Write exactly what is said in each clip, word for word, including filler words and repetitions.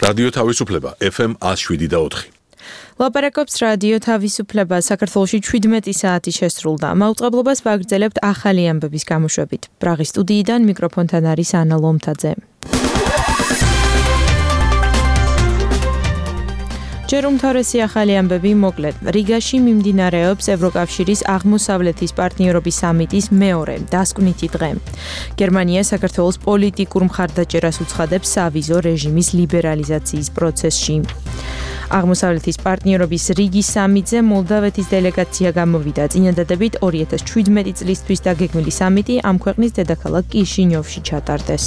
რადიო თავისუფლება ეფ ემ one oh seven და four. ლაპარაკობს რადიო თავისუფლება საქართველოში შვიდმეტი საათი შესრულდა. მაუწყებლობას ვაგრძელებთ ახალი ამბების გამოშვებით. პრაღის სტუდიიდან მიკროფონთან არის ანა ლომთაძე. ჯერ უმთავრესი ახალი ამბები მოკლედ. რიგაში მიმდინარეობს ევროკავშირის აღმოსავლეთის პარტნიორობის სამიტის მეორე დასკვნითი დღე. გერმანია საქართველოს პოლიტიკურ მხარდაჭერას უცხადებს სავიზო რეჟიმის ლიბერალიზაციის პროცესში. აღმოსავლეთის პარტნიორობის რიგის სამიტზე მოლდავეთის დელეგაცია გამოვიდა. წინადადებით two thousand seventeen წლისთვის დაგეგმილი სამიტი ამ ქვეყნის დედაქალაქ კიშინიოვში ჩატარდეს.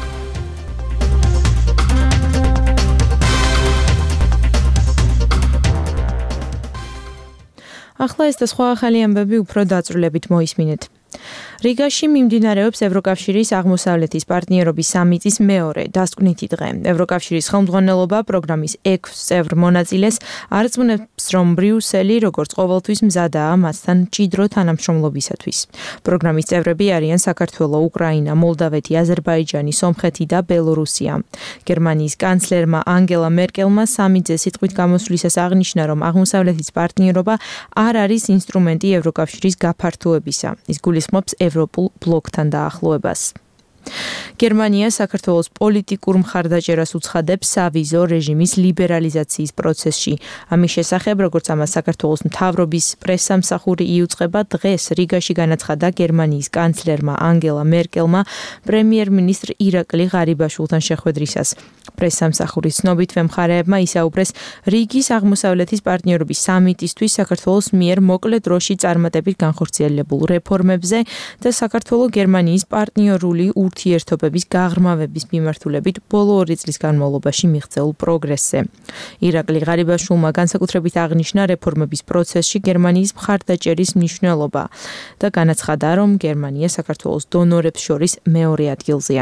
ახლა ეს და სხვა ახალი ამბები უფრო დაწვრილებით მოისმინეთ. რიგაში მიმდინარეობს ევროკავშირის აღმოსავლეთის პარტნიორობის სამიტის მეორე დასკვნითი დღე. ევროკავშირის ხელმძღვანელობა პროგრამის ექვს წევრ მონაწილეს არწმუნებს, რომ ბრიუსელი როგორც ყოველთვის მზადაა მასთან მჭიდრო თანამშრომლობისათვის. პროგრამის წევრები არიან საქართველო, უკრაინა, მოლდავეთი, აზერბაიჯანი, სომხეთი და ბელორუსია. გერმანიის კანცლერმა ანგელა მერკელმა სამიტზე სიტყვით გამოსვლისას აღნიშნა, რომ აღმოსავლეთის პარტნიორობა არ არის ინსტრუმენტი ევროკავშირის გაფართოებისა. ის გულისხმობს ევროპულ ბლოკთან დაახლოებას. გერმანია საქართველოს პოლიტიკურ მხარდაჭერას უცხადებს სავიზო რეჟიმის ლიბერალიზაციის პროცესში. ამის შესახებ, როგორც ამას საქართველოს მთავრობის პრესსამსახური იუწყება, დღეს რიგაში განაცხადა გერმანიის კანცლერმა ანგელა მერკელმა პრემიერ-მინისტრ ირაკლი ღარიბაშვილთან შეხვედრისას. პრესსამსახურის ცნობით მემხარეებმა ისაუბრეს რიგის აღმოსავლეთის პარტნიორობის სამიტისთვის საქართველოს მიერ მოკლე დროში წარმატებით განხორციელებულ რეფორმებზე და საქართველო-გერმანიის პარტნიორული ურთიერთობების გაღრმავების მიმართულებით ბოლო ორი წლის განმავლობაში მიღწეულ პროგრესზე. ირაკლი ღარიბაშვილმა განსაკუთრებით აღნიშნა რეფორმების პროცესში გერმანიის მხარდაჭერის მნიშვნელობა და განაცხადა, რომ გერმანია საქართველოს დონორებს შორის მეორე ადგილზეა.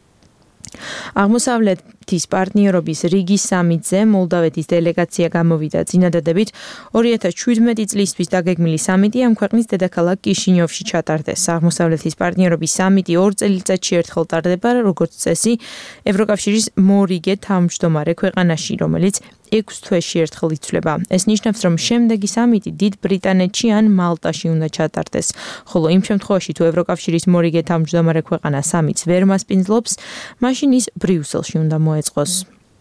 აღმოსავლეთის პარტნიორობის რიგის სამიტზე მოლდავეთის დელეგაცია გამოვიდა. წინადადებით two thousand seventeen წლისთვის დაგეგმილი სამიტი ამ ქვეყნის დედაქალაქ კიშინიოვში ჩატარდეს. აღმოსავლეთის პარტნიორობის სამიტი ორ წელიწადში ერთხელ ტარდება, როგორც წესი, ევროკავშირის მორიგე თავმჯდომარე ქვეყანაში, რომელიც ექვს თვეში ერთხელ იცვლება. ეს ნიშნავს, რომ შემდეგი სამიტი დიდ ბრიტანეთში ან მალტაში უნდა ჩატარდეს, ხოლო იმ შემთხვევაში, თუ ევროკავშირის მორიგე თავმჯდომარე ქვეყანა სამიტს ვერ მასპინძლობს, მაშინ ის ბრიუსელში უნდა მოეწყოს.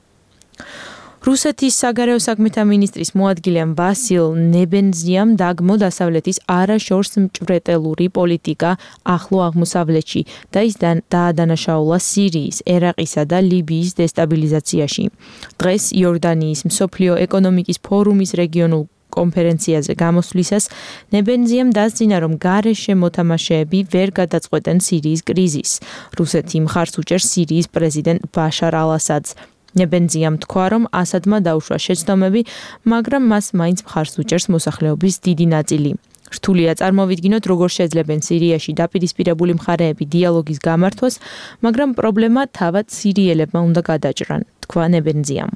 რუსეთის საგარეო საქმეთა მინისტრის მოადგილემ ვასილ ნებენზიამ დაგმო დასავლეთის არაშორს მჭვრეტელური პოლიტიკა ახლო აღმოსავლეთში და ის დაადანაშაულა სირიის, ერაყისა და ლიბიის დესტაბილიზაციაში. დღეს იორდანიის მსოფლიო ეკონომიკის ფორუმის რეგიონულ კონფერენციაზე გამოსვლისას ნებენზიამ დასძინა, რომ გარეშე მოთამაშეები ვერ გადაწყვეტენ სირიის კრიზისს. რუსეთი მხარს უჭერს სირიის პრეზიდენტ ბაშარ ალ-ასადს. ნებენზიამ თქვა, რომ ასადმა დაუშვა შეცდომები, მაგრამ მას მაინც მხარს უჭერს მოსახლეობის დიდი ნაწილი. რთულია წარმოვიდგინოთ, როგორ შეძლებენ სირიაში დაპირისპირებული მხარეები დიალოგის გამართვას, მაგრამ პრობლემა თავად სირიელებმა უნდა გადაჭრან, თქვა ნებენზიამ.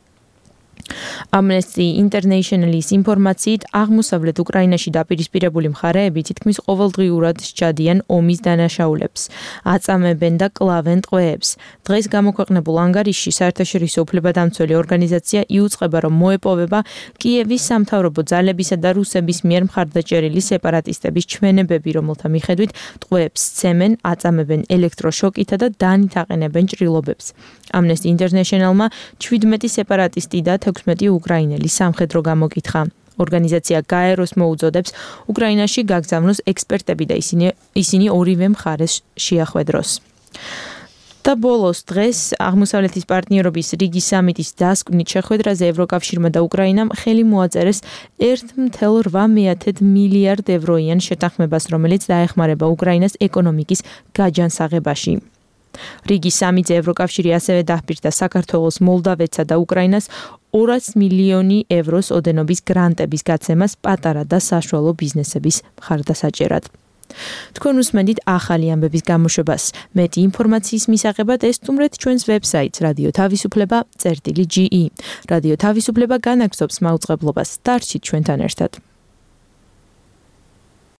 Amnesty International-ის ინფორმაციით, აღმოსავლეთ უკრაინაში დაპირისპირებული მხარეები თითქმის ყოველდღიურად სჭადიან ომის დანაშაულებს, აწამებენ და კლავენ ტყვეებს. დღეს გამოქვეყნებულ ანგარიშში საერთაშორისო უფლებადამცველი ორგანიზაცია იუწყება, რომ მოეპოვება კიევის სამთავრობო ძალებისა და რუსების მიერ მხარდაჭერილი სეპარატისტების ჩვენებები, რომელთა მიხედვით ტყვეებს სცემენ, აწამებენ ელექტროშოკითა და დანით აყენებენ ჭრილობებს. Amnesty International-მა seventeen სეპარატისტი და sixteen უკრაინელი სამხედრო გამოკითხა. ორგანიზაცია გაეროს მოუწოდებს უკრაინაში გაგზავნოს ექსპერტები და ისინი ისინი ორივე მხარეს შეახვედროს. და ბოლოს დღეს აღმოსავლეთის პარტნიორობის რიგის სამიტის დასკვნით შეხვედრაზე ევროკავშირმა და უკრაინამ ხელი მოაწერეს one point eight მილიარდ ევროიან შეთანხმებას, რომელიც დაეხმარება უკრაინას ეკონომიკის გაჯანსაღებაში. რიგის სამიტზე ევროკავშირი ასევე დაჰპირდა საქართველოს, მოლდავეთსა და უკრაინას two hundred მილიონი ევროს ოდენობის გრანტების გაცემას პატარა და საშუალო ბიზნესების მხარდასაჭერად. თქვენ უსმენთ ახალი ამბების გამოშვებას. მეტი ინფორმაციის მისაღებად ესტუმრეთ ჩვენს ვებსაიტს რადიო თავისუფლება წერტილი ჯი ი. რადიო თავისუფლება განაგრძობს მაუწყებლობას. დარჩით ჩვენთან ერთად.